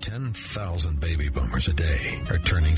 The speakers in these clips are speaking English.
10,000 baby boomers a day are turning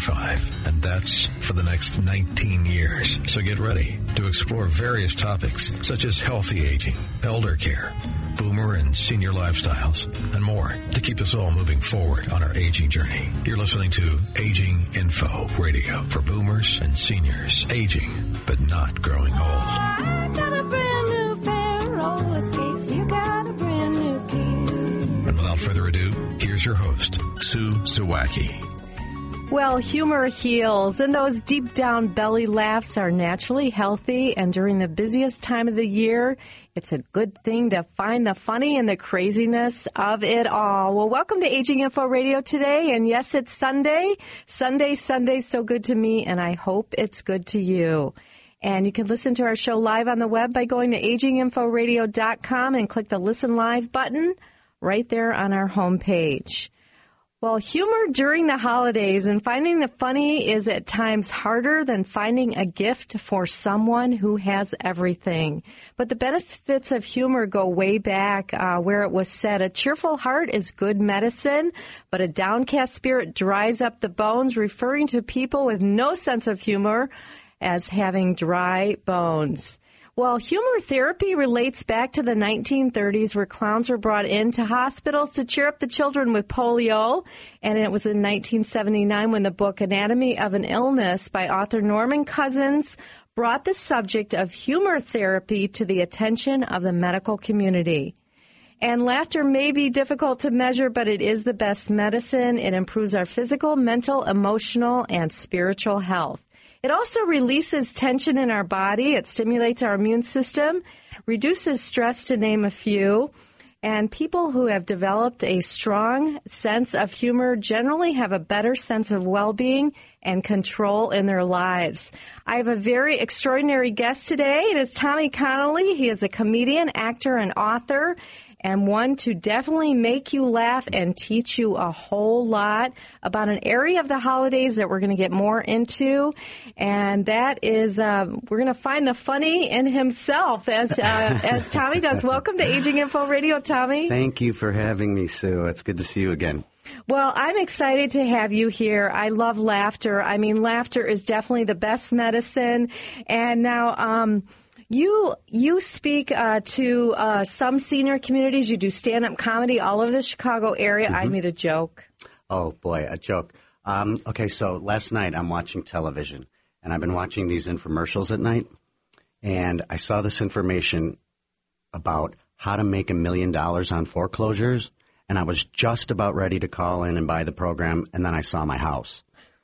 65, and that's for the next 19 years. So get ready to explore various topics such as healthy aging, elder care, boomer and senior lifestyles, and more to keep us all moving forward on our aging journey. You're listening to Aging Info Radio for boomers and seniors, aging but not growing old. I got a brand new pair of roller skates. You got a brand new key. And without further ado, here's your host, Sue Zawacki. Well, humor heals, and those deep down belly laughs are naturally healthy, and during the busiest time of the year, it's a good thing to find the funny in the craziness of it all. Well, welcome to Aging Info Radio today, and yes, it's Sunday. Sunday, so good to me, and I hope it's good to you. And you can listen to our show live on the web by going to aginginforadio.com and click the Listen Live button right there on our homepage. Well, humor during the holidays and finding the funny is at times harder than finding a gift for someone who has everything. But the benefits of humor go way back where it was said, a cheerful heart is good medicine, but a downcast spirit dries up the bones, referring to people with no sense of humor as having dry bones. Well, humor therapy relates back to the 1930s where clowns were brought into hospitals to cheer up the children with polio. And it was in 1979 when the book Anatomy of an Illness by author Norman Cousins brought the subject of humor therapy to the attention of the medical community. And laughter may be difficult to measure, but it is the best medicine. It improves our physical, mental, emotional, and spiritual health. It also releases tension in our body. It stimulates our immune system, reduces stress, to name a few. And people who have developed a strong sense of humor generally have a better sense of well-being and control in their lives. I have a very extraordinary guest today. It is Tommy Connolly. He is a comedian, actor, and author, and one to definitely make you laugh and teach you a whole lot about an area of the holidays that we're going to get more into. And that is, we're going to find the funny in himself, as Tommy does. Welcome to Aging Info Radio, Tommy. Thank you for having me, Sue. It's good to see you again. Well, I'm excited to have you here. I love laughter. I mean, laughter is definitely the best medicine. And now, You speak to some senior communities. You do stand-up comedy all over the Chicago area. Mm-hmm. I made a joke. Oh, boy, a joke. Okay, so last night I'm watching television, and I've been watching these infomercials at night, and I saw this information about how to make $1 million on foreclosures, and I was just about ready to call in and buy the program, and then I saw my house.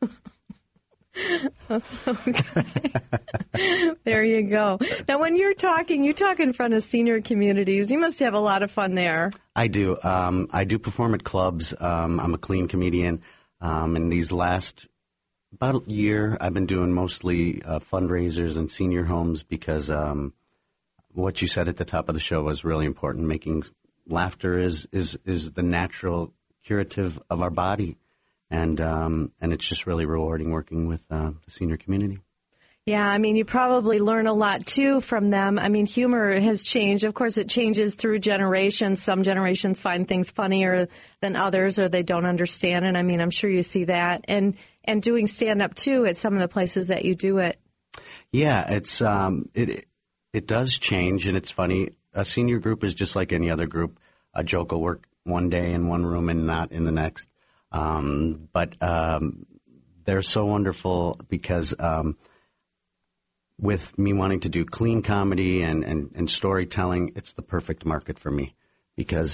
Okay. There you go. Now, when you talk in front of senior communities, you must have a lot of fun there. I do. I do perform at clubs. I'm a clean comedian. In these last about a year, I've been doing mostly fundraisers and senior homes because what you said at the top of the show was really important. Making laughter is the natural curative of our body. And it's just really rewarding working with the senior community. Yeah, I mean, you probably learn a lot, too, from them. I mean, humor has changed. Of course, it changes through generations. Some generations find things funnier than others, or they don't understand. And, I mean, I'm sure you see that. And doing stand-up, too, at some of the places that you do it. Yeah, it's it does change, and it's funny. A senior group is just like any other group. A joke will work one day in one room and not in the next. But they're so wonderful because with me wanting to do clean comedy and storytelling, it's the perfect market for me because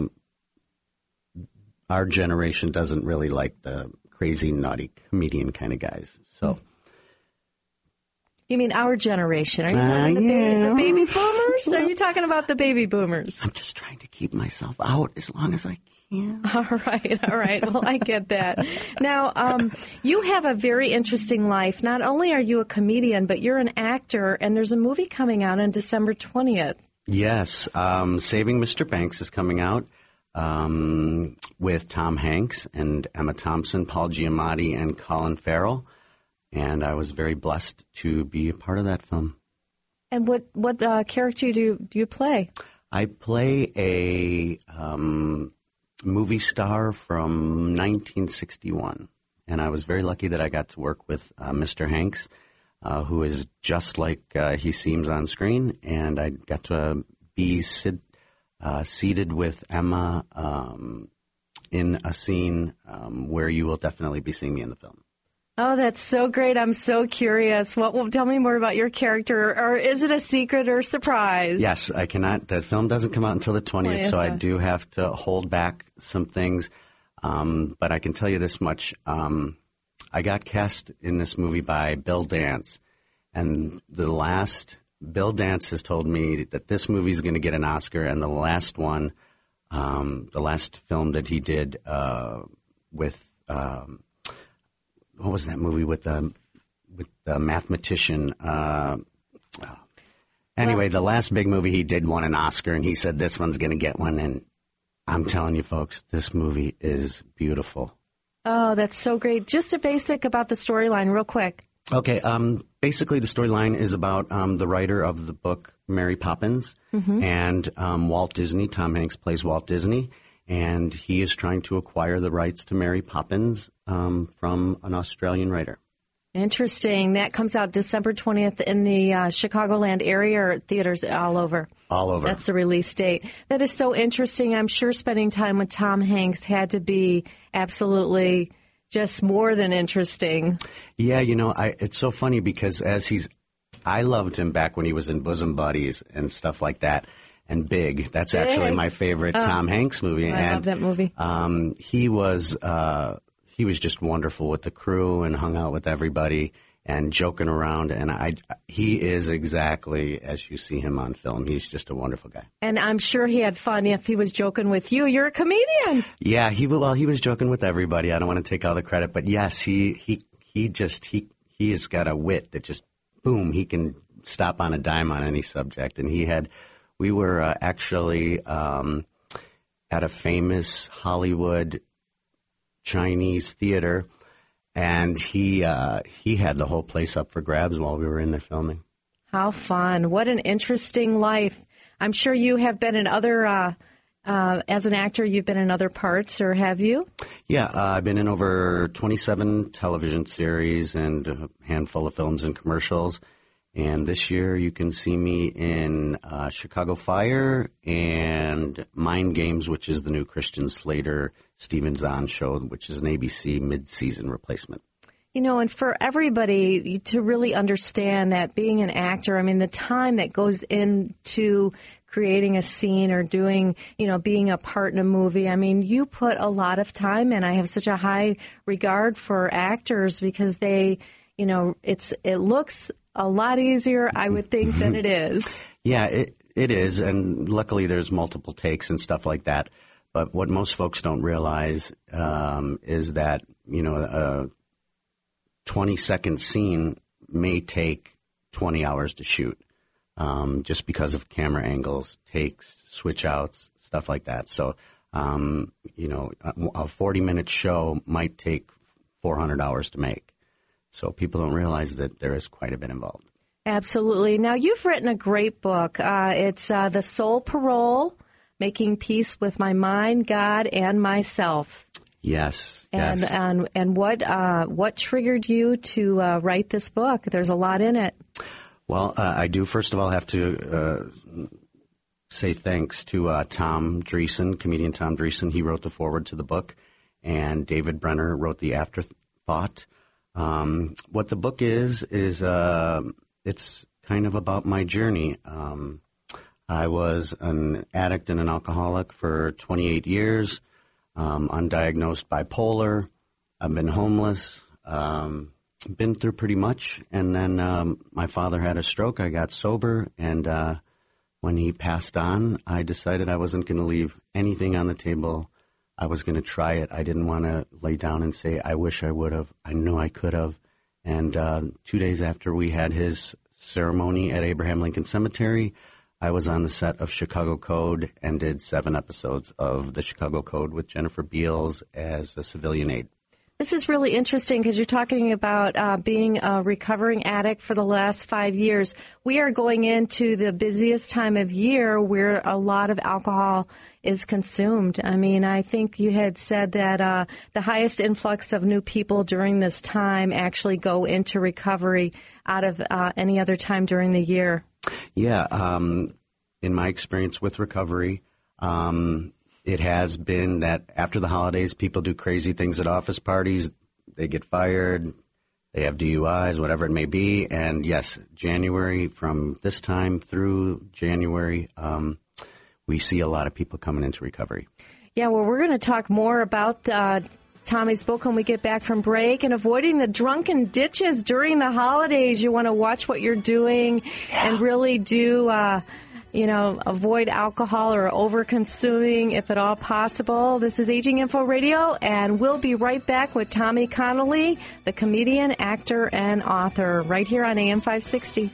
our generation doesn't really like the crazy, naughty comedian kind of guys. So. You mean our generation? Are you talking the baby boomers? Are you talking about the baby boomers? I'm just trying to keep myself out as long as I can. All right. Well, I get that. Now, you have a very interesting life. Not only are you a comedian, but you're an actor, and there's a movie coming out on December 20th. Yes. Saving Mr. Banks is coming out with Tom Hanks and Emma Thompson, Paul Giamatti, and Colin Farrell. And I was very blessed to be a part of that film. And what character do you play? I play a movie star from 1961. And I was very lucky that I got to work with Mr. Hanks, who is just like he seems on screen. And I got to be seated with Emma in a scene where you will definitely be seeing me in the film. Oh, that's so great. I'm so curious. Tell me more about your character, or is it a secret or surprise? Yes, I cannot. The film doesn't come out until the 20th, so I do have to hold back some things. But I can tell you this much. I got cast in this movie by Bill Dance, and Bill Dance has told me that this movie is going to get an Oscar, and the last one, the last film that he did with... what was that movie with the mathematician? Anyway, the last big movie he did won an Oscar, and he said this one's going to get one. And I'm telling you, folks, this movie is beautiful. Oh, that's so great. Just a basic about the storyline real quick. Okay. Basically, the storyline is about the writer of the book, Mary Poppins, and Walt Disney. Tom Hanks plays Walt Disney. And he is trying to acquire the rights to Mary Poppins from an Australian writer. Interesting. That comes out December 20th in the Chicagoland area, or theaters all over? All over. That's the release date. That is so interesting. I'm sure spending time with Tom Hanks had to be absolutely just more than interesting. Yeah, it's so funny because I loved him back when he was in Bosom Buddies and stuff like that. And Big. That's actually my favorite Tom Hanks movie. I love that movie. He was just wonderful with the crew and hung out with everybody and joking around. And he is exactly as you see him on film. He's just a wonderful guy. And I'm sure he had fun if he was joking with you. You're a comedian. Yeah, he was joking with everybody. I don't want to take all the credit, but yes, he has got a wit that just boom. He can stop on a dime on any subject, and we were actually at a famous Hollywood Chinese theater, and he had the whole place up for grabs while we were in there filming. How fun. What an interesting life. I'm sure you have been in other, as an actor, you've been in other parts, or have you? Yeah, I've been in over 27 television series and a handful of films and commercials. And this year you can see me in Chicago Fire and Mind Games, which is the new Christian Slater, Steven Zahn show, which is an ABC mid-season replacement. And for everybody to really understand that being an actor, I mean, the time that goes into creating a scene or doing, being a part in a movie, I mean, you put a lot of time in. I have such a high regard for actors because they, it looks a lot easier, I would think, than it is. Yeah, it is. And luckily there's multiple takes and stuff like that. But what most folks don't realize is that, a 20-second scene may take 20 hours to shoot just because of camera angles, takes, switch outs, stuff like that. So, a 40-minute show might take 400 hours to make. So people don't realize that there is quite a bit involved. Absolutely. Now, you've written a great book. It's The Soul Parole, Making Peace with My Mind, God, and Myself. Yes. And what triggered you to write this book? There's a lot in it. Well, I do, first of all, have to say thanks to Tom Dreesen, comedian Tom Dreesen. He wrote the foreword to the book, and David Brenner wrote the afterthought. What the book is it's kind of about my journey. I was an addict and an alcoholic for 28 years, undiagnosed bipolar. I've been homeless, been through pretty much. And then my father had a stroke. I got sober. And when he passed on, I decided I wasn't going to leave anything on the table. I was going to try it. I didn't want to lay down and say, I wish I would have. I know I could have. And 2 days after we had his ceremony at Abraham Lincoln Cemetery, I was on the set of Chicago Code and did 7 episodes of the Chicago Code with Jennifer Beals as a civilian aide. This is really interesting because you're talking about being a recovering addict for the last 5 years. We are going into the busiest time of year where a lot of alcohol is consumed. I mean, I think you had said that the highest influx of new people during this time actually go into recovery out of any other time during the year. Yeah, in my experience with recovery, it has been that after the holidays, people do crazy things at office parties. They get fired. They have DUIs, whatever it may be. And yes, January, from this time through January, we see a lot of people coming into recovery. Yeah, well, we're going to talk more about Tommy's book when we get back from break, and avoiding the drunken ditches during the holidays. You want to watch what you're doing and really do avoid alcohol or over-consuming if at all possible. This is Aging Info Radio, and we'll be right back with Tommy Connolly, the comedian, actor, and author, right here on AM 560.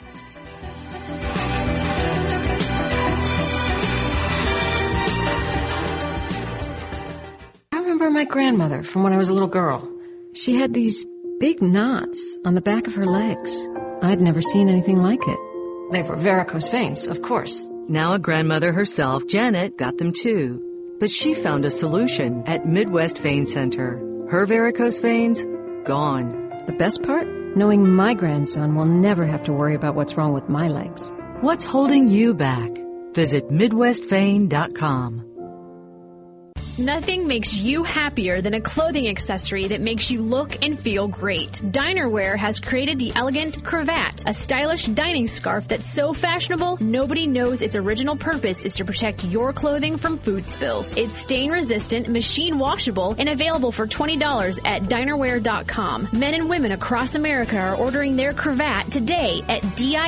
I remember my grandmother from when I was a little girl. She had these big knots on the back of her legs. I'd never seen anything like it. They were varicose veins, of course. Now a grandmother herself, Janet, got them too. But she found a solution at Midwest Vein Center. Her varicose veins, gone. The best part? Knowing my grandson will never have to worry about what's wrong with my legs. What's holding you back? Visit MidwestVein.com. Nothing makes you happier than a clothing accessory that makes you look and feel great. Dinerware has created the elegant cravat, a stylish dining scarf that's so fashionable, nobody knows its original purpose is to protect your clothing from food spills. It's stain resistant, machine washable, and available for $20 at dinerware.com. Men and women across America are ordering their cravat today at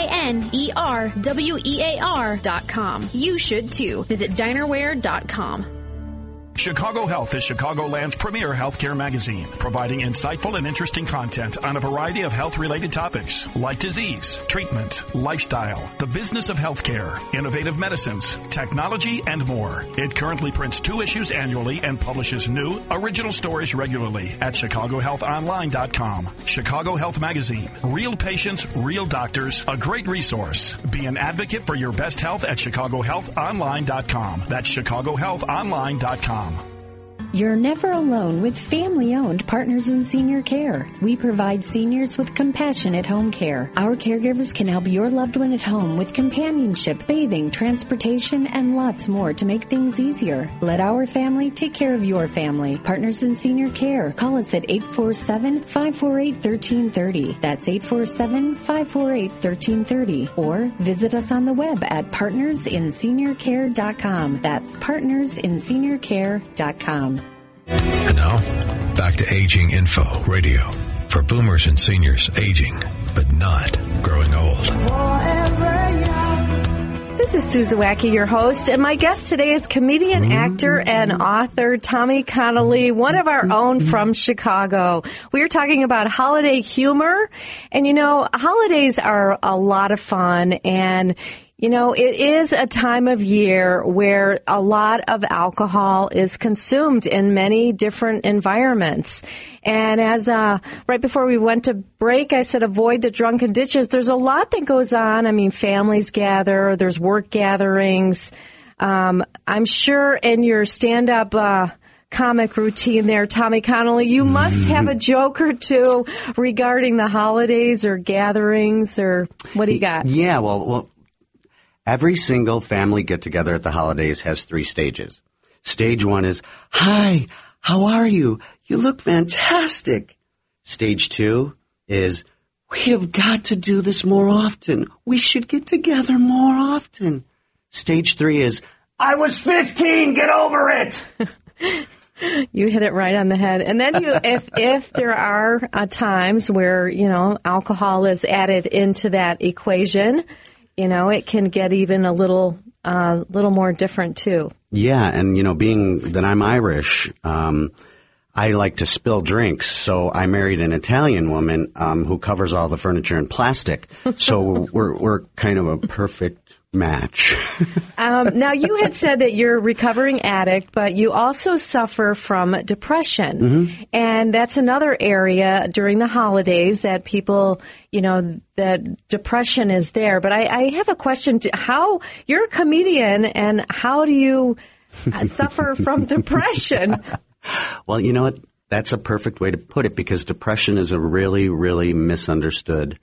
dinerwear.com. You should too. Visit dinerware.com. Chicago Health is Chicagoland's premier healthcare magazine, providing insightful and interesting content on a variety of health-related topics like disease, treatment, lifestyle, the business of healthcare, innovative medicines, technology, and more. It currently prints 2 issues annually and publishes new, original stories regularly at ChicagoHealthOnline.com. Chicago Health Magazine. Real patients, real doctors, a great resource. Be an advocate for your best health at ChicagoHealthOnline.com. That's ChicagoHealthOnline.com. You're never alone with family-owned Partners in Senior Care. We provide seniors with compassionate home care. Our caregivers can help your loved one at home with companionship, bathing, transportation, and lots more to make things easier. Let our family take care of your family. Partners in Senior Care. Call us at 847-548-1330. That's 847-548-1330. Or visit us on the web at partnersinseniorcare.com. That's partnersinseniorcare.com. And now, back to Aging Info Radio for boomers and seniors aging, but not growing old. This is Susan Wacky, your host, and my guest today is comedian, actor, and author Tommy Connolly, one of our own from Chicago. We are talking about holiday humor, and holidays are a lot of fun, and it is a time of year where a lot of alcohol is consumed in many different environments. And as right before we went to break, I said avoid the drunken ditches. There's a lot that goes on. I mean, families gather. There's work gatherings. I'm sure in your stand-up comic routine there, Tommy Connolly, you must have a joke or two regarding the holidays or gatherings, or what do you got? Yeah, well, every single family get-together at the holidays has 3 stages. Stage 1 is, "Hi, how are you? You look fantastic." Stage 2 is, "We have got to do this more often. We should get together more often." Stage 3 is, "I was 15, get over it." You hit it right on the head. And then if there are times where, alcohol is added into that equation, it can get even a little more different too. Yeah, and being that I'm Irish, I like to spill drinks, so I married an Italian woman who covers all the furniture in plastic. So we're kind of a perfect match. Now, you had said that you're a recovering addict, but you also suffer from depression. Mm-hmm. And that's another area during the holidays that people, that depression is there. But I have a question. How you're a comedian, and how do you suffer from depression? Well, you know what? That's a perfect way to put it, because depression is a really, really misunderstood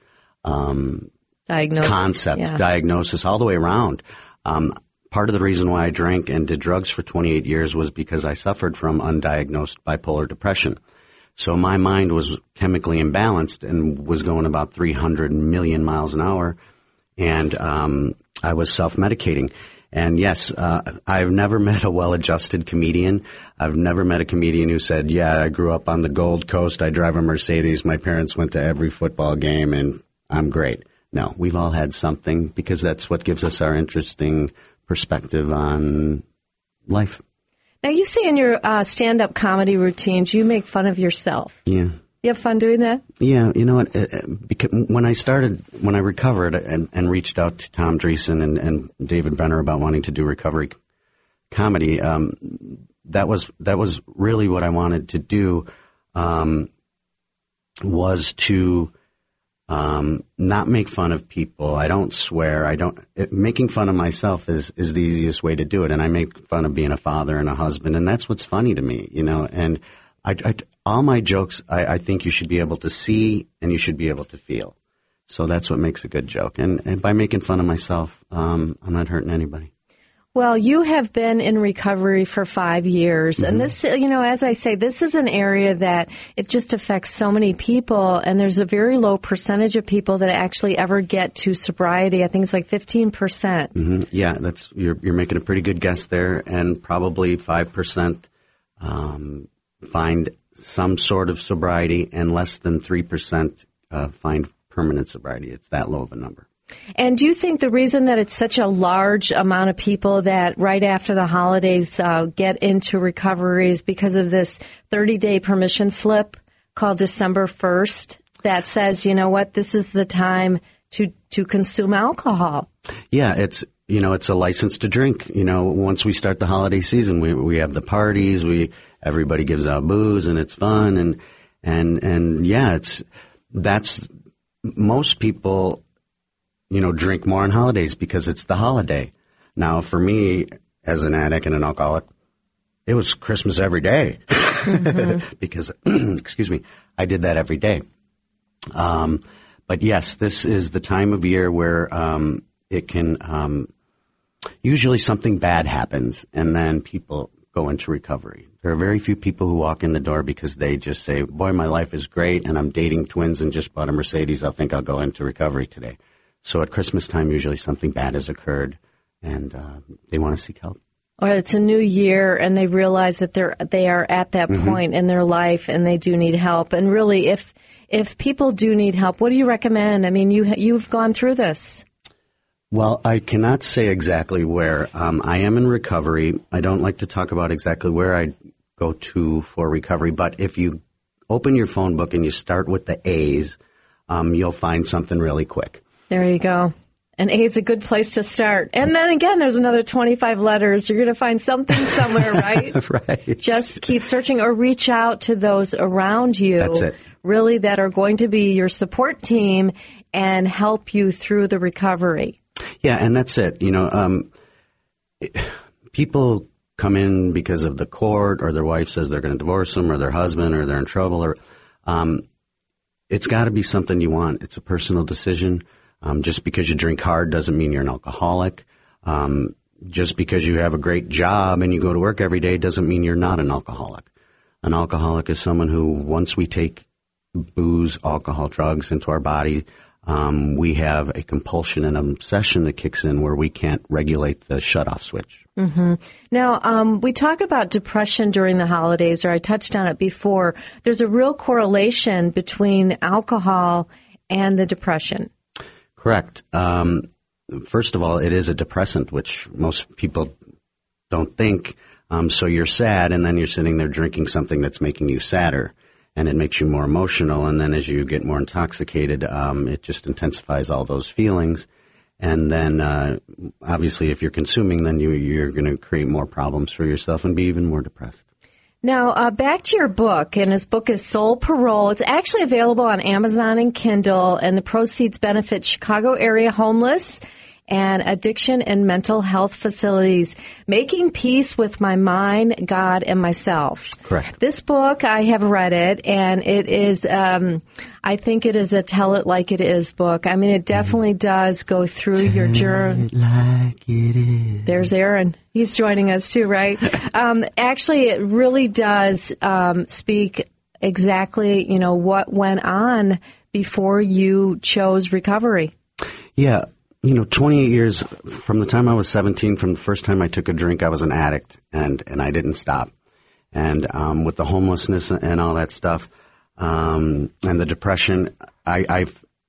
diagnosis all the way around. Part of the reason why I drank and did drugs for 28 years was because I suffered from undiagnosed bipolar depression. So my mind was chemically imbalanced and was going about 300 million miles an hour, and I was self-medicating. And yes, I've never met a well-adjusted comedian. I've never met a comedian who said, yeah, I grew up on the Gold Coast, I drive a Mercedes, my parents went to every football game, and I'm great. No, we've all had something, because that's what gives us our interesting perspective on life. Now, you say in your stand-up comedy routines, you make fun of yourself. Yeah. You have fun doing that? Yeah, you know what? Because when I recovered and reached out to Tom Dreesen and David Benner about wanting to do recovery comedy, that was really what I wanted to do. Was to not make fun of people. I don't swear. Making fun of myself is the easiest way to do it. And I make fun of being a father and a husband, and that's what's funny to me, and all my jokes, I think you should be able to see and you should be able to feel. So that's what makes a good joke. And by making fun of myself, I'm not hurting anybody. Well, you have been in recovery for 5 years. Mm-hmm. And this, as I say, this is an area that it just affects so many people. And there's a very low percentage of people that actually ever get to sobriety. I think it's like 15%. Mm-hmm. Yeah, you're making a pretty good guess there. And probably 5% find some sort of sobriety, and less than 3% find permanent sobriety. It's that low of a number. And do you think the reason that it's such a large amount of people that right after the holidays get into recovery is because of this 30-day permission slip called December 1st that says, you know what, this is the time to consume alcohol? Yeah, it's a license to drink. Once we start the holiday season, we have the parties, everybody gives out booze, and it's fun, and yeah, that's most people, drink more on holidays because it's the holiday. Now, for me, as an addict and an alcoholic, it was Christmas every day mm-hmm. because, excuse me, I did that every day. But yes, this is the time of year where it can usually something bad happens, and then people go into recovery. There are very few people who walk in the door because they just say, boy, my life is great, and I'm dating twins and just bought a Mercedes. I think I'll go into recovery today. So at Christmas time, usually something bad has occurred, and they want to seek help. Or it's a new year, and they realize that they are at that mm-hmm. point in their life, and they do need help. And really, if people do need help, what do you recommend? I mean, you've gone through this. Well, I cannot say exactly where. I am in recovery. I don't like to talk about exactly where I go to for recovery, but if you open your phone book and you start with the A's, you'll find something really quick. There you go. And A is a good place to start. And then again, there's another 25 letters. You're going to find something somewhere, right? Right. Just keep searching or reach out to those around you. That's it. Really, that are going to be your support team and help you through the recovery. Yeah, and that's it. People come in because of the court, or their wife says they're going to divorce them, or their husband, or they're in trouble, or it's got to be something you want. It's a personal decision. Just because you drink hard doesn't mean you're an alcoholic. Just because you have a great job and you go to work every day doesn't mean you're not an alcoholic. An alcoholic is someone who, once we take booze, alcohol, drugs into our body, we have a compulsion and obsession that kicks in where we can't regulate the shutoff switch. Mm-hmm. Now, we talk about depression during the holidays, or I touched on it before. There's a real correlation between alcohol and the depression. Correct. First of all, it is a depressant, which most people don't think. So you're sad, and then you're sitting there drinking something that's making you sadder, and it makes you more emotional. And then as you get more intoxicated, it just intensifies all those feelings. And then, obviously, if you're consuming, then you're going to create more problems for yourself and be even more depressed. Now, back to your book, and his book is Soul Parole. It's actually available on Amazon and Kindle, and the proceeds benefit Chicago area homeless and addiction and mental health facilities. Making Peace with My Mind, God, and Myself. Correct. This book, I have read it, and it is, I think it is a tell it like it is book. I mean, it definitely does go through your journey. Like it is. There's Aaron. He's joining us too, right? Actually, it really does speak exactly, what went on before you chose recovery. Yeah. 28 years from the time I was 17, from the first time I took a drink, I was an addict, and I didn't stop. And with the homelessness and all that stuff, and the depression, I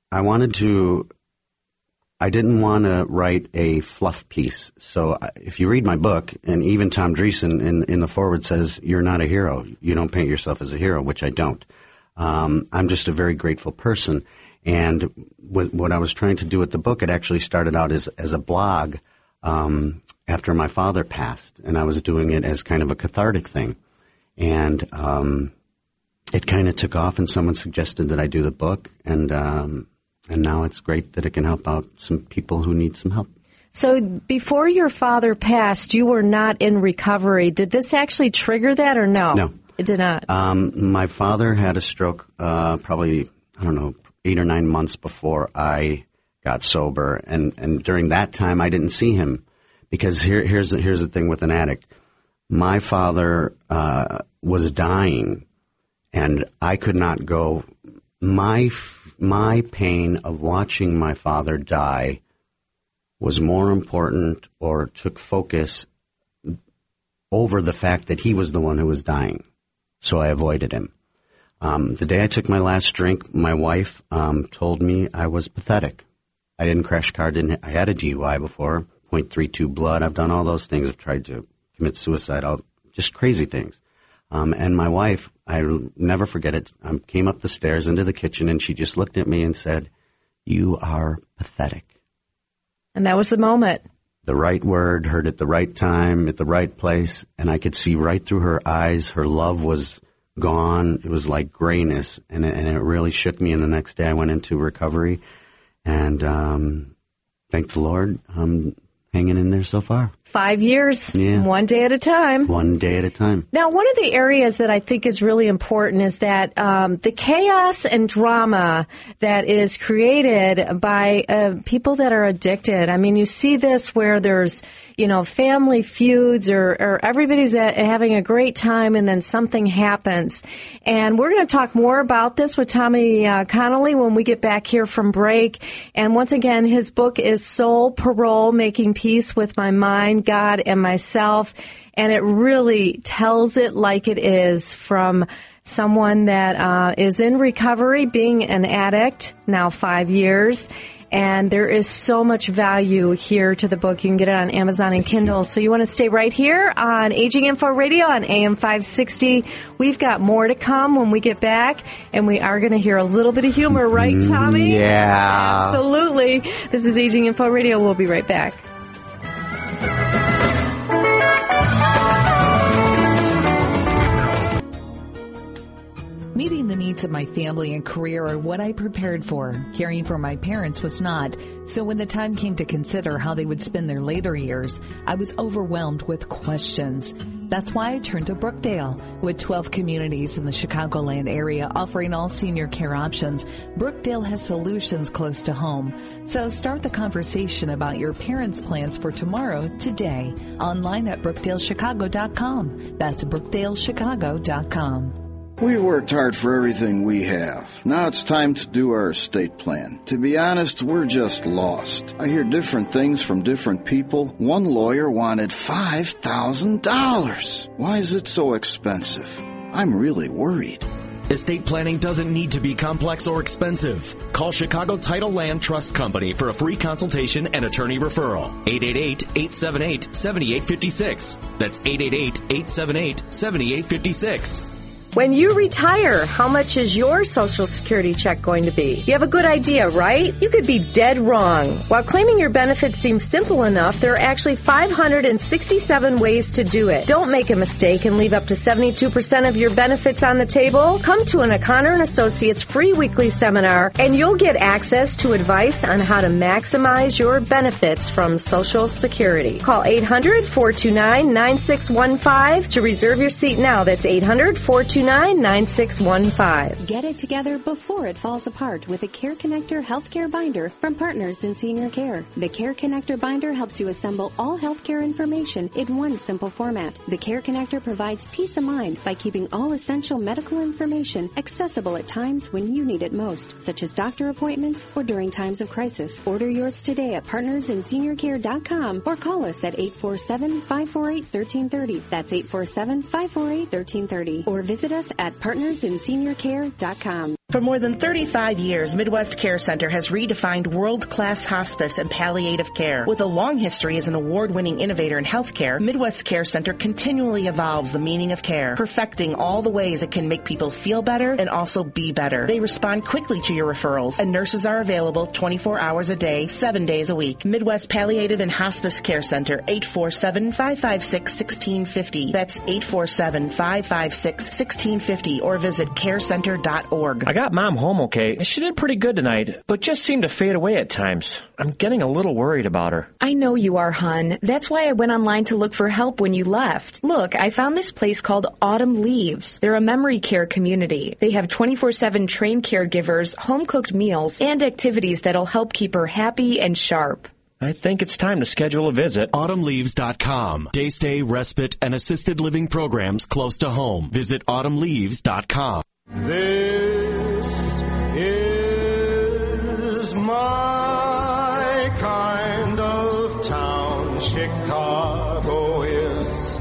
didn't want to write a fluff piece. So if you read my book, and even Tom Dreesen in the foreword says, you're not a hero. You don't paint yourself as a hero, which I don't. I'm just a very grateful person. And what I was trying to do with the book, it actually started out as a blog after my father passed, and I was doing it as kind of a cathartic thing. And it kind of took off, and someone suggested that I do the book, and now it's great that it can help out some people who need some help. So before your father passed, you were not in recovery. Did this actually trigger that or no? No. It did not. My father had a stroke probably, 8 or 9 months before I got sober. And during that time, I didn't see him because here's the thing with an addict. My father was dying, and I could not go. My pain of watching my father die was more important, or took focus over the fact that he was the one who was dying. So I avoided him. The day I took my last drink, my wife told me I was pathetic. I didn't crash car. I had a DUI before, .32 blood. I've done all those things. I've tried to commit suicide, just crazy things. And my wife, I'll never forget it, came up the stairs into the kitchen, and she just looked at me and said, "You are pathetic." And that was the moment. The right word, heard at the right time, at the right place, and I could see right through her eyes. Her love was gone. It was like grayness, and it really shook me. And the next day I went into recovery, and thank the Lord, I'm hanging in there so far. 5 years, yeah. One day at a time. One day at a time. Now, one of the areas that I think is really important is that the chaos and drama that is created by people that are addicted. I mean, you see this where there's, family feuds or everybody's having a great time and then something happens. And we're going to talk more about this with Tommy Connolly when we get back here from break. And once again, his book is Soul Parole, Making Peace with My Mind, God, and Myself. And it really tells it like it is from someone that is in recovery, being an addict, now 5 years. And there is so much value here to the book. You can get it on Amazon and Kindle. So you want to stay right here on Aging Info Radio on AM 560. We've got more to come when we get back. And we are going to hear a little bit of humor, right, Tommy? Yeah. Absolutely. This is Aging Info Radio. We'll be right back. Meeting the needs of my family and career are what I prepared for. Caring for my parents was not. So when the time came to consider how they would spend their later years, I was overwhelmed with questions. That's why I turned to Brookdale. With 12 communities in the Chicagoland area offering all senior care options, Brookdale has solutions close to home. So start the conversation about your parents' plans for tomorrow today. Online at BrookdaleChicago.com. That's BrookdaleChicago.com. We've worked hard for everything we have. Now it's time to do our estate plan. To be honest, we're just lost. I hear different things from different people. One lawyer wanted $5,000. Why is it so expensive? I'm really worried. Estate planning doesn't need to be complex or expensive. Call Chicago Title Land Trust Company for a free consultation and attorney referral. 888-878-7856. That's 888-878-7856. When you retire, how much is your Social Security check going to be? You have a good idea, right? You could be dead wrong. While claiming your benefits seems simple enough, there are actually 567 ways to do it. Don't make a mistake and leave up to 72% of your benefits on the table. Come to an O'Connor & Associates free weekly seminar, and you'll get access to advice on how to maximize your benefits from Social Security. Call 800-429-9615 to reserve your seat now. That's 800-429-9615. Get it together before it falls apart with a Care Connector healthcare binder from Partners in Senior Care. The Care Connector binder helps you assemble all healthcare information in one simple format. The Care Connector provides peace of mind by keeping all essential medical information accessible at times when you need it most, such as doctor appointments or during times of crisis. Order yours today at partnersinseniorcare.com or call us at 847-548-1330. That's 847-548-1330. Or visit us at partnersinseniorcare.com. For more than 35 years, Midwest Care Center has redefined world-class hospice and palliative care. With a long history as an award-winning innovator in healthcare, Midwest Care Center continually evolves the meaning of care, perfecting all the ways it can make people feel better and also be better. They respond quickly to your referrals, and nurses are available 24 hours a day, 7 days a week. Midwest Palliative and Hospice Care Center, 847-556-1650. That's 847-556-1650, or visit carecenter.org. I got Mom home okay. She did pretty good tonight, but just seemed to fade away at times. I'm getting a little worried about her. I know you are, hon. That's why I went online to look for help when you left. Look, I found this place called Autumn Leaves. They're a memory care community. They have 24/7 trained caregivers, home-cooked meals, and activities that'll help keep her happy and sharp. I think it's time to schedule a visit. AutumnLeaves.com. Day stay, respite, and assisted living programs close to home. Visit AutumnLeaves.com. This is my kind of town. Chicago is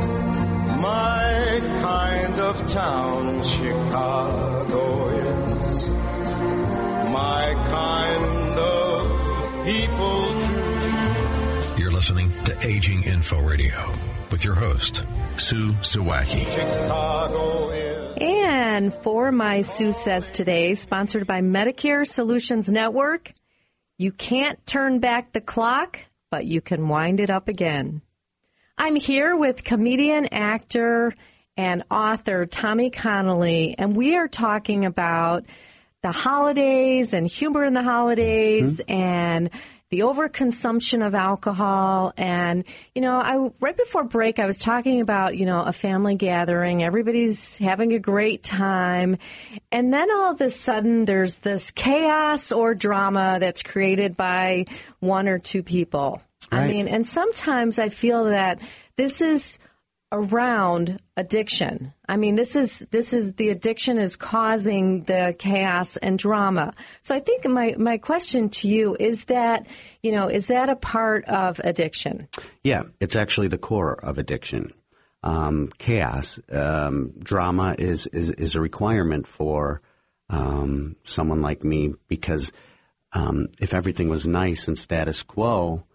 my kind of town. Chicago is my kind of people too. You're listening to Aging Info Radio with your host, Sue Sawacki. Chicago is. And for my Sue Says Today, sponsored by Medicare Solutions Network, you can't turn back the clock, but you can wind it up again. I'm here with comedian, actor, and author Tommy Connolly, and we are talking about the holidays and humor in the holidays and the overconsumption of alcohol. And, right before break, I was talking about, a family gathering. Everybody's having a great time. And then all of a sudden, there's this chaos or drama that's created by one or two people. Right. And sometimes I feel that this is around addiction. This is the addiction is causing the chaos and drama. So I think my question to you is that, is that a part of addiction? Yeah, it's actually the core of addiction. Chaos, drama is a requirement for someone like me, because if everything was nice and status quo,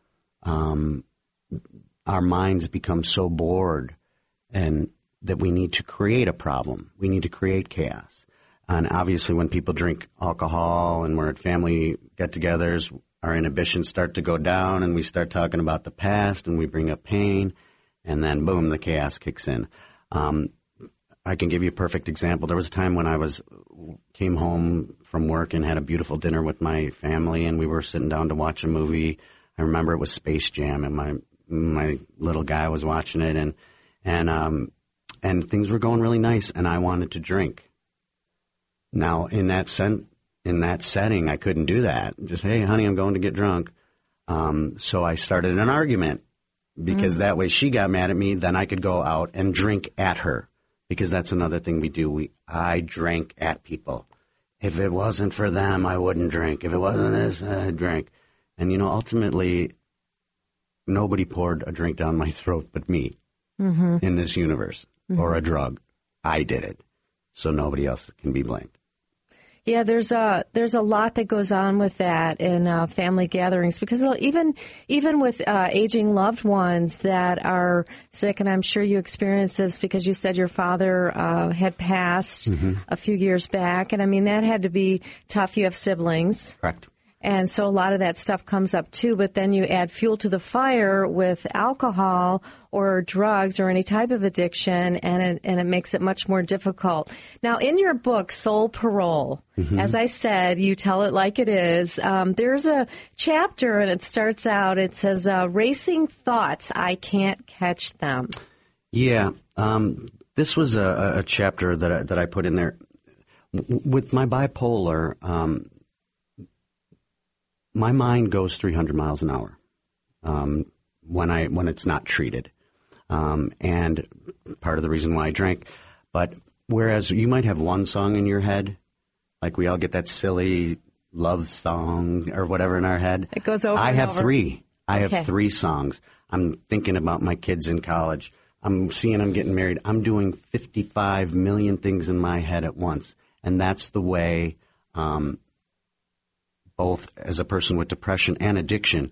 our minds become so bored and that we need to create a problem. We need to create chaos. And obviously when people drink alcohol and we're at family get-togethers, our inhibitions start to go down and we start talking about the past and we bring up pain, and then boom, the chaos kicks in. I can give you a perfect example. There was a time when I came home from work and had a beautiful dinner with my family, and we were sitting down to watch a movie. I remember it was Space Jam, and my little guy was watching it, and things were going really nice, and I wanted to drink. Now, in that setting, I couldn't do that. Just, hey, honey, I'm going to get drunk. So I started an argument, because that way she got mad at me, then I could go out and drink at her, because that's another thing we do. I drank at people. If it wasn't for them, I wouldn't drink. If it wasn't this, I'd drink. And, ultimately, nobody poured a drink down my throat but me. In this universe, or a drug. I did it. So nobody else can be blamed. Yeah, there's a lot that goes on with that in family gatherings, because even with aging loved ones that are sick, and I'm sure you experienced this because you said your father had passed a few years back, and I mean that had to be tough. You have siblings, Correct. and so a lot of that stuff comes up too. But then you add fuel to the fire with alcohol or drugs or any type of addiction, and it makes it much more difficult. Now, in your book, Soul Parole, as I said, you tell it like it is. There's a chapter, and it starts out, it says, racing thoughts, I can't catch them. Yeah. This was a chapter that I put in there. With my bipolar, my mind goes 300 miles an hour when it's not treated. And part of the reason why I drank. But whereas you might have one song in your head, like we all get that silly love song or whatever in our head. It goes over I and have over. three. I Okay. have 3 songs. I'm thinking about my kids in college. I'm seeing them getting married. I'm doing 55 million things in my head at once. And that's the way, both as a person with depression and addiction,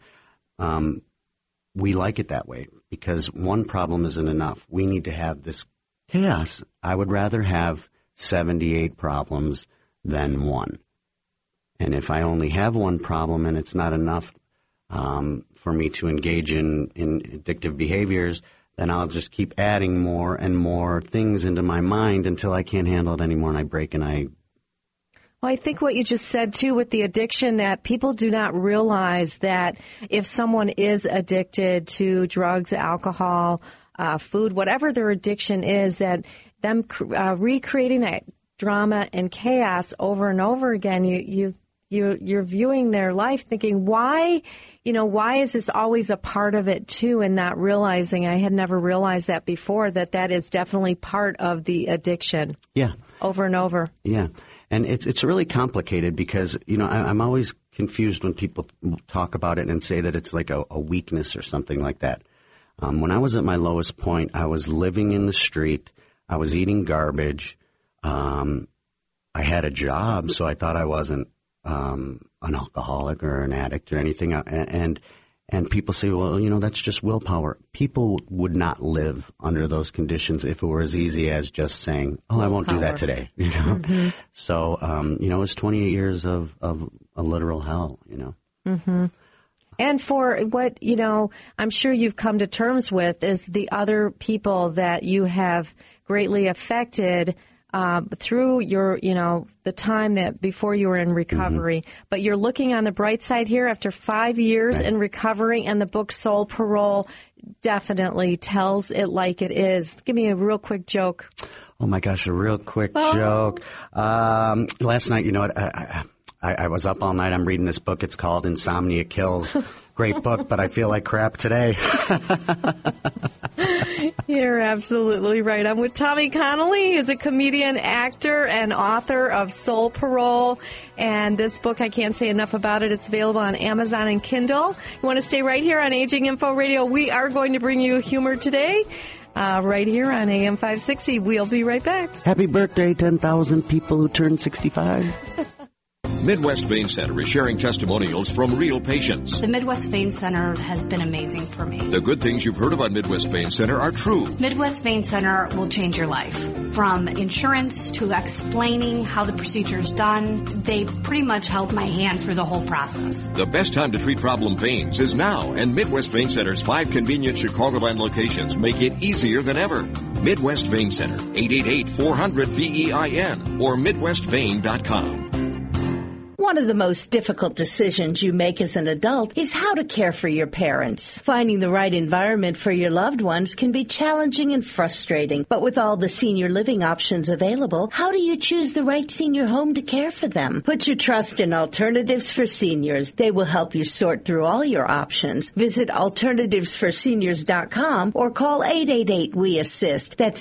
we like it that way, because one problem isn't enough. We need to have this chaos. I would rather have 78 problems than one. And if I only have one problem and it's not enough for me to engage in addictive behaviors, then I'll just keep adding more and more things into my mind until I can't handle it anymore and I break and I... Well, I think what you just said, too, with the addiction, that people do not realize that if someone is addicted to drugs, alcohol, food, whatever their addiction is, that them recreating that drama and chaos over and over again, you're viewing their life thinking, why is this always a part of it, too, and not realizing, I had never realized that before, that is definitely part of the addiction. Yeah. Over and over. Yeah. And it's really complicated because, I'm always confused when people talk about it and say that it's like a weakness or something like that. When I was at my lowest point, I was living in the street. I was eating garbage. I had a job, so I thought I wasn't an alcoholic or an addict or anything. And people say, well, that's just willpower. People would not live under those conditions if it were as easy as just saying, oh, I won't do that today. Mm-hmm. So, it was 28 years of a literal hell, Mm-hmm. And for what, I'm sure you've come to terms with is the other people that you have greatly affected through your, the time that before you were in recovery. Mm-hmm. But you're looking on the bright side here after 5 years in recovery, and the book Soul Parole definitely tells it like it is. Give me a real quick joke. Oh, my gosh, a real quick joke. Last night, I was up all night. I'm reading this book. It's called Insomnia Kills. Great book, but I feel like crap today. You're absolutely right. I'm with Tommy Connolly. He's a comedian, actor, and author of Soul Parole. And this book, I can't say enough about it. It's available on Amazon and Kindle. You want to stay right here on Aging Info Radio. We are going to bring you humor today, right here on AM 560. We'll be right back. Happy birthday, 10,000 people who turned 65. Midwest Vein Center is sharing testimonials from real patients. The Midwest Vein Center has been amazing for me. The good things you've heard about Midwest Vein Center are true. Midwest Vein Center will change your life. From insurance to explaining how the procedure's done, they pretty much held my hand through the whole process. The best time to treat problem veins is now, and Midwest Vein Center's 5 convenient Chicagoland locations make it easier than ever. Midwest Vein Center, 888-400-VEIN or MidwestVein.com. One of the most difficult decisions you make as an adult is how to care for your parents. Finding the right environment for your loved ones can be challenging and frustrating. But with all the senior living options available, how do you choose the right senior home to care for them? Put your trust in Alternatives for Seniors. They will help you sort through all your options. Visit alternativesforseniors.com or call 888-WE-ASSIST. That's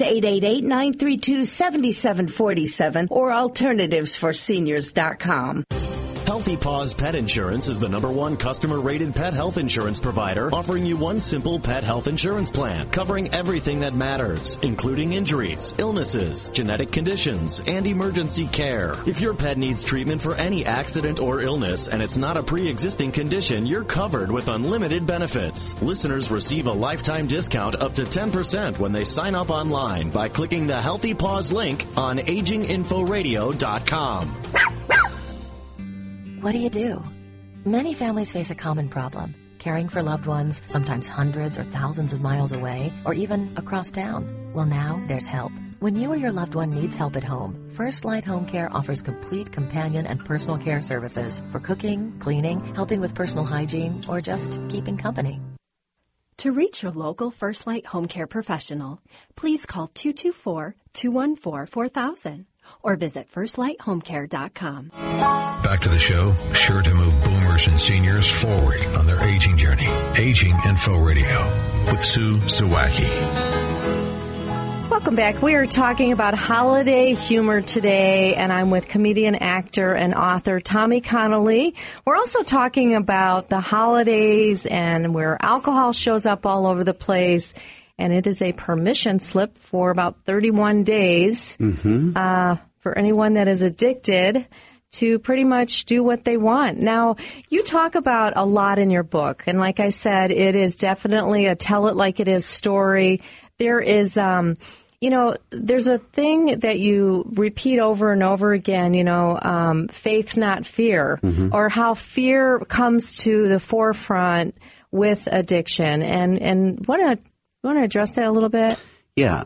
888-932-7747 or alternativesforseniors.com. Health Healthy Paws Pet Insurance is the #1 customer-rated pet health insurance provider, offering you one simple pet health insurance plan, covering everything that matters, including injuries, illnesses, genetic conditions, and emergency care. If your pet needs treatment for any accident or illness and it's not a pre-existing condition, you're covered with unlimited benefits. Listeners receive a lifetime discount up to 10% when they sign up online by clicking the Healthy Paws link on aginginforadio.com. What do you do? Many families face a common problem, caring for loved ones, sometimes hundreds or thousands of miles away, or even across town. Well, now there's help. When you or your loved one needs help at home, First Light Home Care offers complete companion and personal care services for cooking, cleaning, helping with personal hygiene, or just keeping company. To reach your local First Light Home Care professional, please call 224-214-4000 or visit firstlighthomecare.com. Back to the show, sure to move boomers and seniors forward on their aging journey. Aging Info Radio with Sue Zawacki. Welcome back. We are talking about holiday humor today, and I'm with comedian, actor, and author Tommy Connolly. We're also talking about the holidays and where alcohol shows up all over the place, and it is a permission slip for about 31 days for anyone that is addicted to pretty much do what they want. Now, you talk about a lot in your book, and like I said, it is definitely a tell it like it is story. There is, there's a thing that you repeat over and over again, faith, not fear, or how fear comes to the forefront with addiction. And want to address that a little bit? Yeah.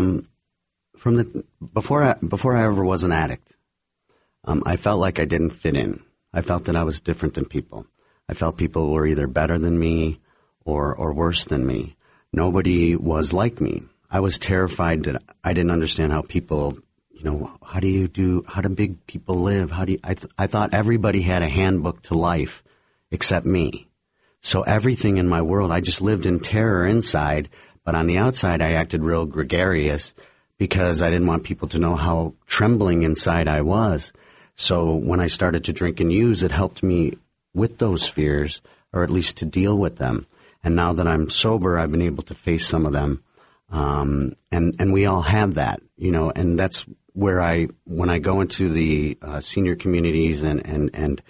Before I ever was an addict, I felt like I didn't fit in. I felt that I was different than people. I felt people were either better than me or worse than me. Nobody was like me. I was terrified that I didn't understand how people, how do big people live? I thought everybody had a handbook to life except me. So everything in my world, I just lived in terror inside, but on the outside I acted real gregarious because I didn't want people to know how trembling inside I was. So when I started to drink and use, it helped me with those fears, or at least to deal with them. And now that I'm sober, I've been able to face some of them. And we all have that, and that's where when I go into the senior communities and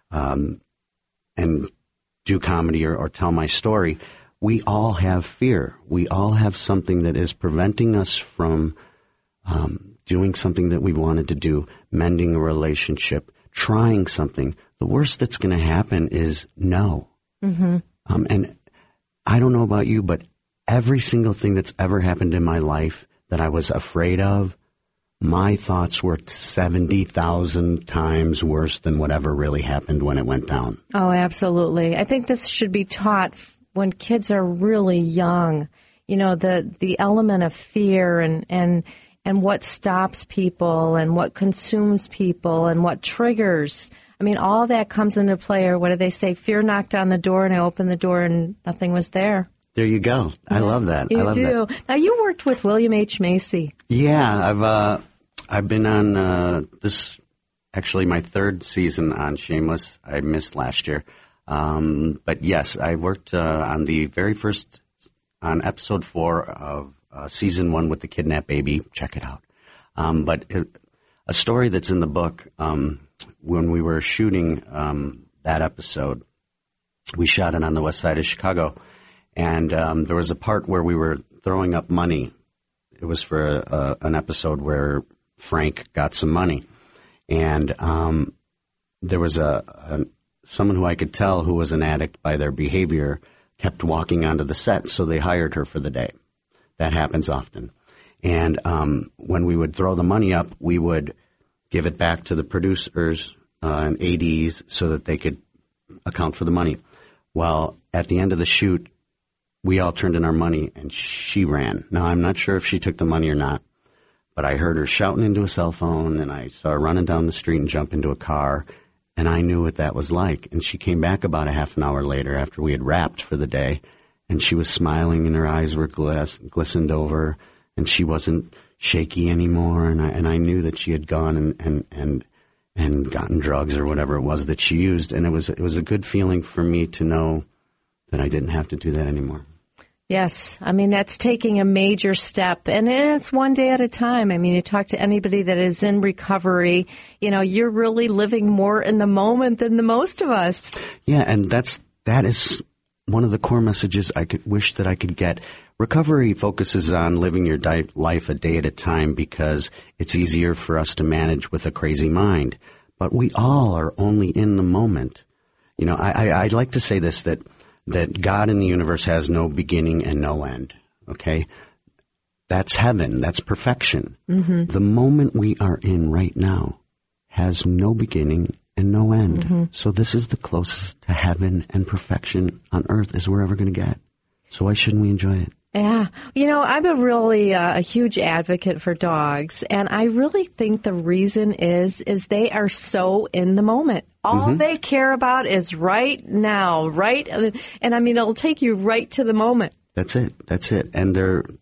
do comedy or tell my story, we all have fear. We all have something that is preventing us from doing something that we wanted to do, mending a relationship, trying something. The worst that's going to happen is no. And I don't know about you, but every single thing that's ever happened in my life that I was afraid of, my thoughts were 70,000 times worse than whatever really happened when it went down. Oh, absolutely. I think this should be taught when kids are really young. The element of fear and what stops people and what consumes people and what triggers. I mean, all that comes into play. Or what do they say? Fear knocked on the door and I opened the door and nothing was there. There you go. I love that. I love do. That. Now, you worked with William H. Macy. Yeah, I've been on this, actually my third season on Shameless. I missed last year. But yes, I worked on the very first, on episode 4 of season 1 with the kidnapped baby. Check it out. But a story that's in the book, when we were shooting that episode, we shot it on the west side of Chicago. And there was a part where we were throwing up money. It was for an episode where Frank got some money. And there was someone who I could tell who was an addict by their behavior kept walking onto the set, so they hired her for the day. That happens often. And when we would throw the money up, we would give it back to the producers and ADs so that they could account for the money. Well, at the end of the shoot, we all turned in our money, and she ran. Now, I'm not sure if she took the money or not, but I heard her shouting into a cell phone, and I saw her running down the street and jump into a car, and I knew what that was like. And she came back about a half an hour later after we had wrapped for the day, and she was smiling, and her eyes were glistened over, and she wasn't shaky anymore, and I knew that she had gone, and and gotten drugs or whatever it was that she used. And it was a good feeling for me to know that I didn't have to do that anymore. Yes. I mean, that's taking a major step, and it's one day at a time. I mean, you talk to anybody that is in recovery, you're really living more in the moment than the most of us. Yeah, and that is one of the core messages I wish that I could get. Recovery focuses on living your life a day at a time because it's easier for us to manage with a crazy mind. But we all are only in the moment. I'd like to say this, that God in the universe has no beginning and no end, okay? That's heaven. That's perfection. Mm-hmm. The moment we are in right now has no beginning and no end. Mm-hmm. So this is the closest to heaven and perfection on earth as we're ever going to get. So why shouldn't we enjoy it? Yeah. I'm a huge advocate for dogs, and I really think the reason is they are so in the moment. All they care about is right now, right? And I mean, it'll take you right to the moment. That's it. And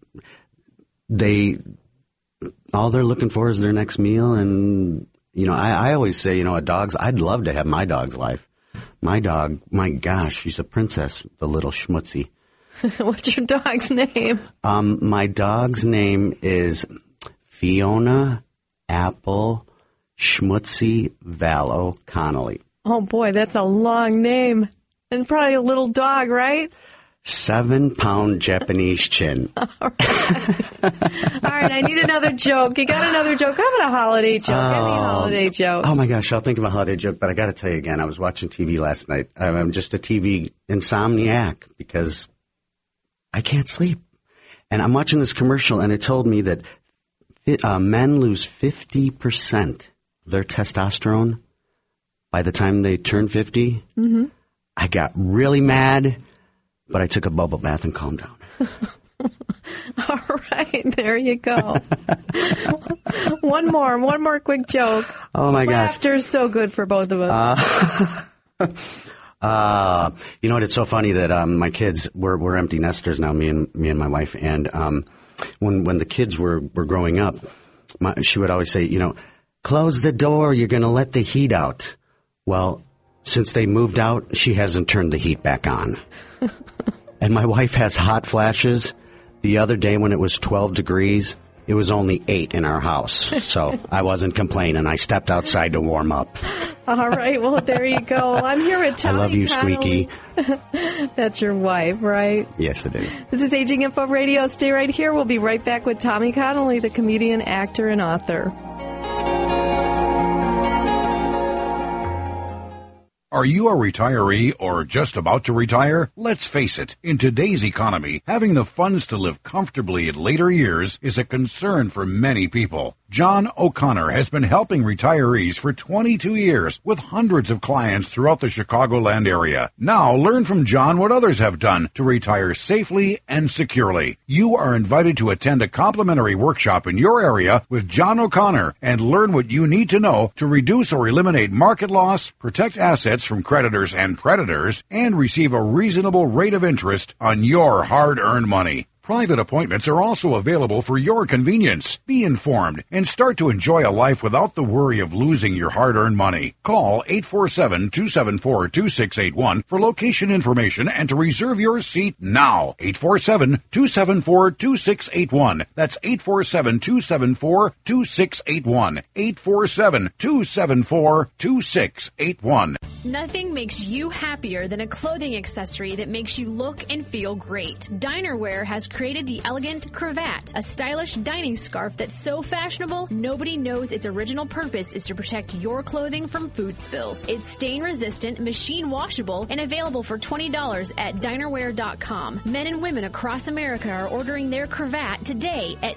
all they're looking for is their next meal. And, I always say, I'd love to have my dog's life. My dog, my gosh, she's a princess, the little schmutzy. What's your dog's name? My dog's name is Fiona Apple Schmutzy Vallow Connolly. Oh, boy, that's a long name. And probably a little dog, right? 7-pound Japanese chin. All right, I need another joke. You got another joke? How about a holiday joke? Any holiday joke? Oh, my gosh, I'll think of a holiday joke, but I got to tell you again, I was watching TV last night. I'm just a TV insomniac because I can't sleep. And I'm watching this commercial, and it told me that men lose 50% of their testosterone by the time they turn 50. Mm-hmm. I got really mad, but I took a bubble bath and calmed down. All right, there you go. One more quick joke. Oh, my gosh. Laughter's so good for both of us. You know what? It's so funny that my kids, we're empty nesters now, me and my wife. And when the kids were growing up, she would always say, close the door. You're going to let the heat out. Well, since they moved out, she hasn't turned the heat back on. And my wife has hot flashes. The other day when it was 12 degrees, it was only 8 in our house. So I wasn't complaining. I stepped outside to warm up. All right. Well, there you go. I'm here with Tommy. I love you, Connolly. Squeaky. That's your wife, right? Yes, it is. This is Aging Info Radio. Stay right here. We'll be right back with Tommy Connolly, the comedian, actor, and author. Are you a retiree or just about to retire? Let's face it, in today's economy, having the funds to live comfortably in later years is a concern for many people. John O'Connor has been helping retirees for 22 years with hundreds of clients throughout the Chicagoland area. Now learn from John what others have done to retire safely and securely. You are invited to attend a complimentary workshop in your area with John O'Connor and learn what you need to know to reduce or eliminate market loss, protect assets from creditors and predators, and receive a reasonable rate of interest on your hard-earned money. Private appointments are also available for your convenience. Be informed and start to enjoy a life without the worry of losing your hard-earned money. Call 847-274-2681 for location information and to reserve your seat now. 847-274-2681. That's 847-274-2681. 847-274-2681. Nothing makes you happier than a clothing accessory that makes you look and feel great. Dinerware has created the elegant cravat, a stylish dining scarf that's so fashionable, nobody knows its original purpose is to protect your clothing from food spills. It's stain resistant, machine washable, and available for $20 at dinerware.com. Men and women across America are ordering their cravat today at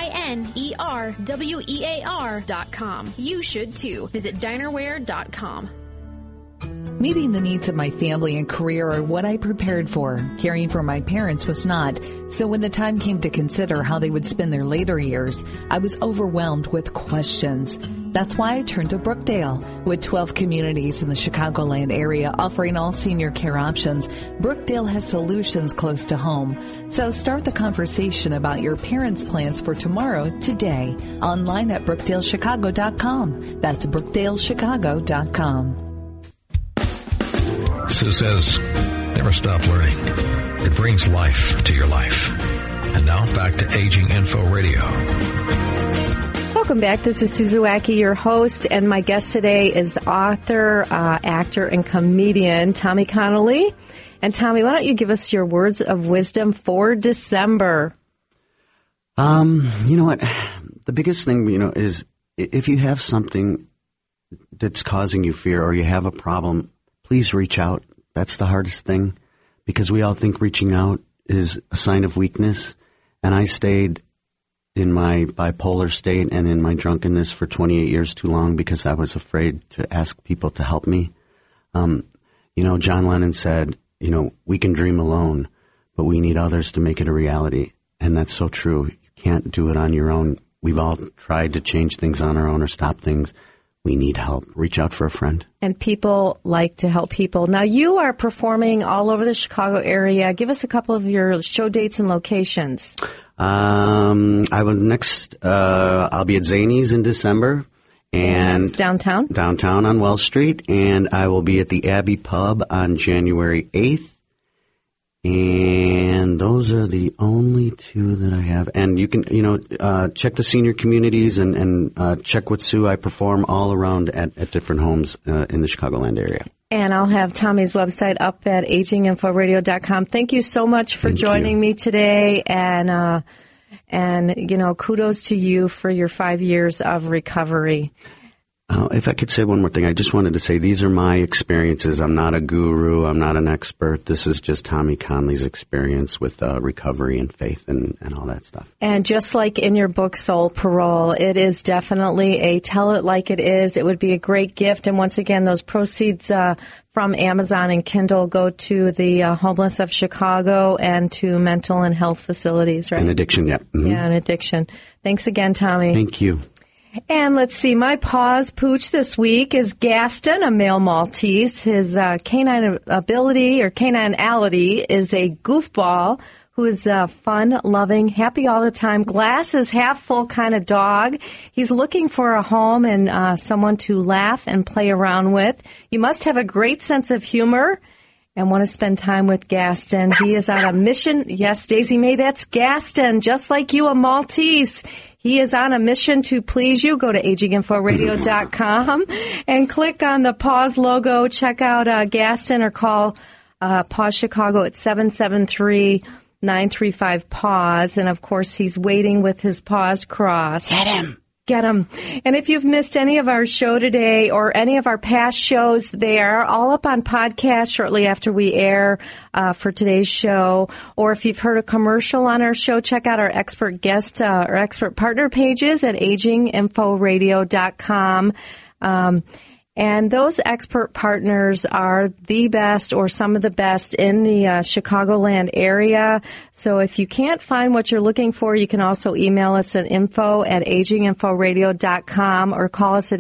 dinerwear.com. You should too. Visit dinerware.com. Meeting the needs of my family and career are what I prepared for. Caring for my parents was not. So when the time came to consider how they would spend their later years, I was overwhelmed with questions. That's why I turned to Brookdale. With 12 communities in the Chicagoland area offering all senior care options, Brookdale has solutions close to home. So start the conversation about your parents' plans for tomorrow today. Online at brookdalechicago.com. That's brookdalechicago.com. Sue says, never stop learning. It brings life to your life. And now back to Aging Info Radio. Welcome back. This is Suzuaki, your host, and my guest today is author, actor, and comedian Tommy Connolly. And Tommy, why don't you give us your words of wisdom for December? You know what? The biggest thing, is if you have something that's causing you fear or you have a problem, please reach out. That's the hardest thing, because we all think reaching out is a sign of weakness. And I stayed in my bipolar state and in my drunkenness for 28 years too long because I was afraid to ask people to help me. John Lennon said, we can dream alone, but we need others to make it a reality. And that's so true. You can't do it on your own. We've all tried to change things on our own or stop things. We need help. Reach out for a friend. And people like to help people. Now, you are performing all over the Chicago area. Give us a couple of your show dates and locations. I'll be at Zanies in December. And downtown? Downtown on Wells Street. And I will be at the Abbey Pub on January 8th. And those are the only two that I have. And you can, check the senior communities and check with Sue. I perform all around at different homes in the Chicagoland area. And I'll have Tommy's website up at aginginforadio.com. Thank you so much for joining me today. And kudos to you for your 5 years of recovery. If I could say one more thing, I just wanted to say these are my experiences. I'm not a guru. I'm not an expert. This is just Tommy Conley's experience with recovery and faith and all that stuff. And just like in your book, Soul Parole, it is definitely a tell it like it is. It would be a great gift. And once again, those proceeds from Amazon and Kindle go to the homeless of Chicago and to mental and health facilities, right? And addiction, yeah. Mm-hmm. Yeah, and addiction. Thanks again, Tommy. Thank you. And let's see, my paws pooch this week is Gaston, a male Maltese. His canine canine-ality is a goofball who is fun, loving, happy all the time, glasses half full kind of dog. He's looking for a home and someone to laugh and play around with. You must have a great sense of humor and want to spend time with Gaston. He is on a mission. Yes, Daisy May, that's Gaston, just like you, a Maltese. He is on a mission to please you. Go to aginginforadio.com and click on the Paws logo. Check out Gaston or call Paws Chicago at 773-935-PAWS. And, of course, he's waiting with his paws crossed. Get him. Get them. And if you've missed any of our show today or any of our past shows, they are all up on podcast shortly after we air for today's show. Or if you've heard a commercial on our show, check out our expert guest or expert partner pages at aginginforadio.com. And those expert partners are the best or some of the best in the Chicagoland area. So if you can't find what you're looking for, you can also email us at info@aginginforadio.com or call us at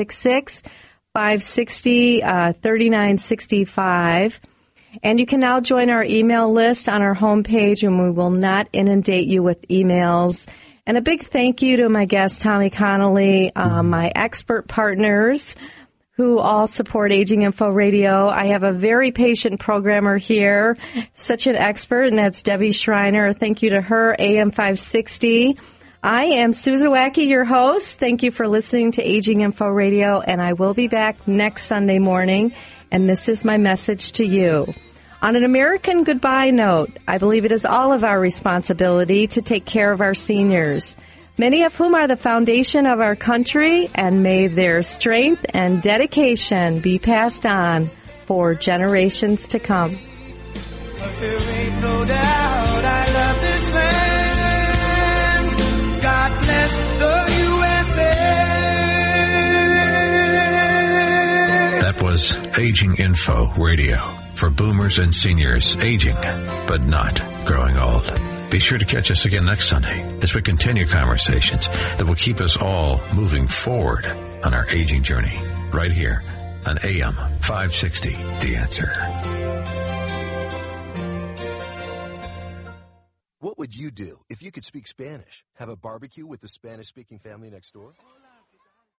866-560-3965. And you can now join our email list on our homepage, and we will not inundate you with emails. And a big thank you to my guest, Tommy Connolly, my expert partners, who all support Aging Info Radio. I have a very patient programmer here, such an expert, and that's Debbie Schreiner. Thank you to her, AM 560. I am Suzuaki, your host. Thank you for listening to Aging Info Radio, and I will be back next Sunday morning, and this is my message to you. On an American goodbye note, I believe it is all of our responsibility to take care of our seniors, many of whom are the foundation of our country, and may their strength and dedication be passed on for generations to come. But there ain't no doubt I love this land. God bless the USA. That was Aging Info Radio for boomers and seniors aging, but not growing old. Be sure to catch us again next Sunday as we continue conversations that will keep us all moving forward on our aging journey, right here on AM 560, The Answer. What would you do if you could speak Spanish? Have a barbecue with the Spanish-speaking family next door?